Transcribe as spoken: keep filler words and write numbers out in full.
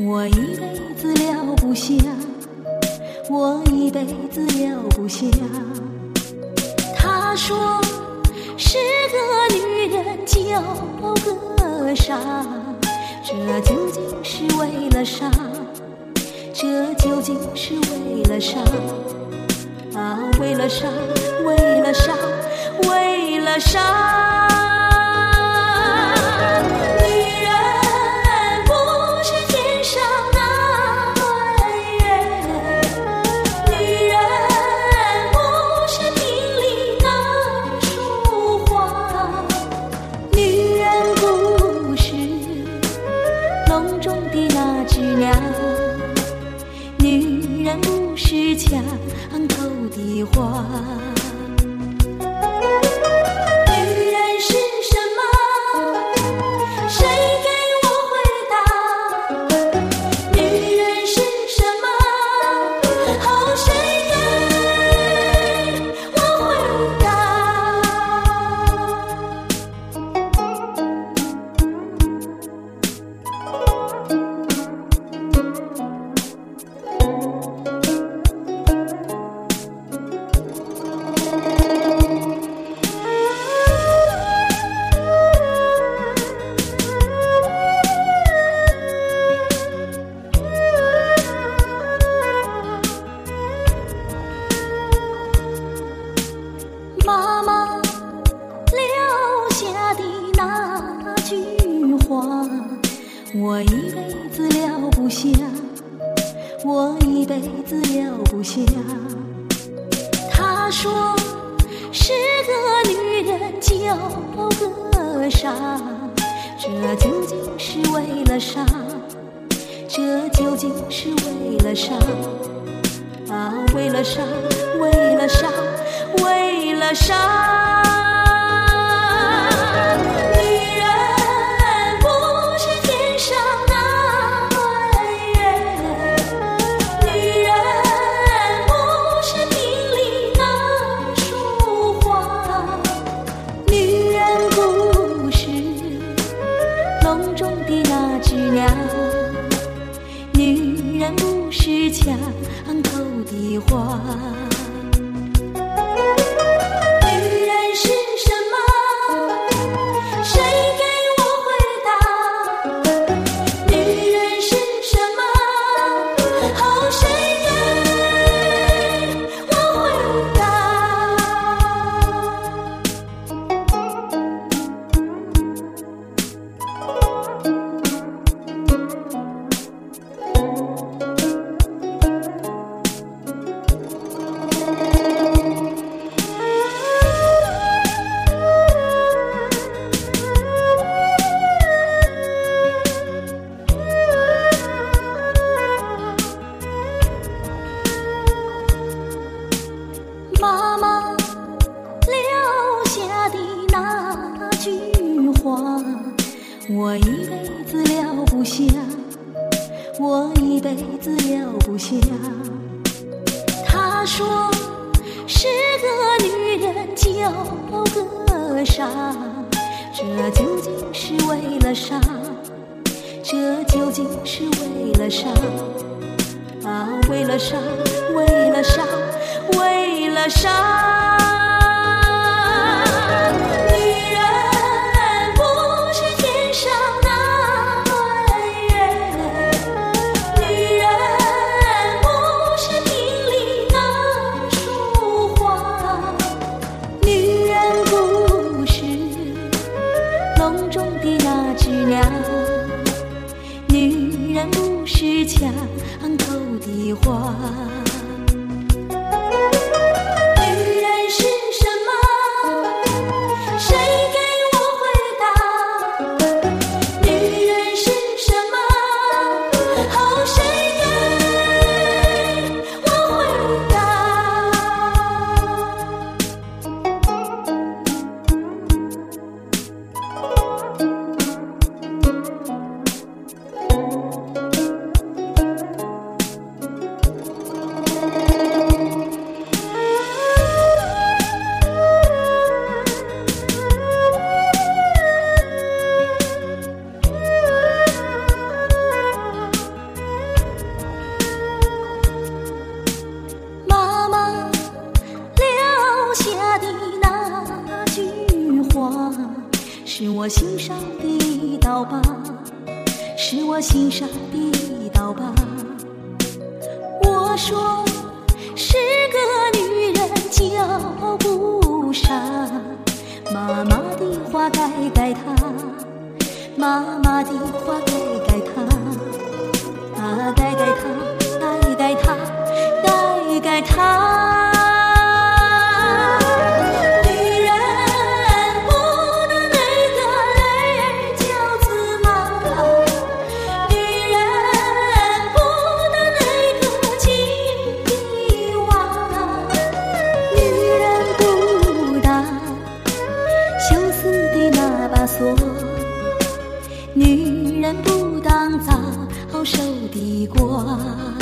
我一辈子留不下，我一辈子留不下。他说是个女人九个傻，这究竟是为了啥？这究竟是为了啥？啊，为了啥？为了啥？为了啥？女人不是墙头的花。女人是什么？谁给我回答？女人是什么？哦，谁给我回答？妈妈留下的那句话，我一辈子留不下，我一辈子留不下。她说是个女人九个傻，这究竟是为了啥？这究竟是为了啥？啊，为了啥？为了啥？为了啥？女人不是天上那弯月，女人不是瓶里那束花，女人不是笼中的那只鸟，女人不是墙头的花。妈妈留下的那句话，我一辈子留不下，我一辈子留不下。她说是个女人九个傻，这究竟是为了啥？这究竟是为了啥？啊，为了啥？为了啥？为了啥？女人不是天上那弯月，女人不是瓶里那束花，女人不是笼中的那只鸟，女人不是墙头的花。女人是什么？ 是我心上的一道疤，是我心上的一道疤。我说是个女人脚不上，妈妈的话该该她，妈妈的话该该她，啊该该她，该该她，该该她。女人不当早熟的瓜。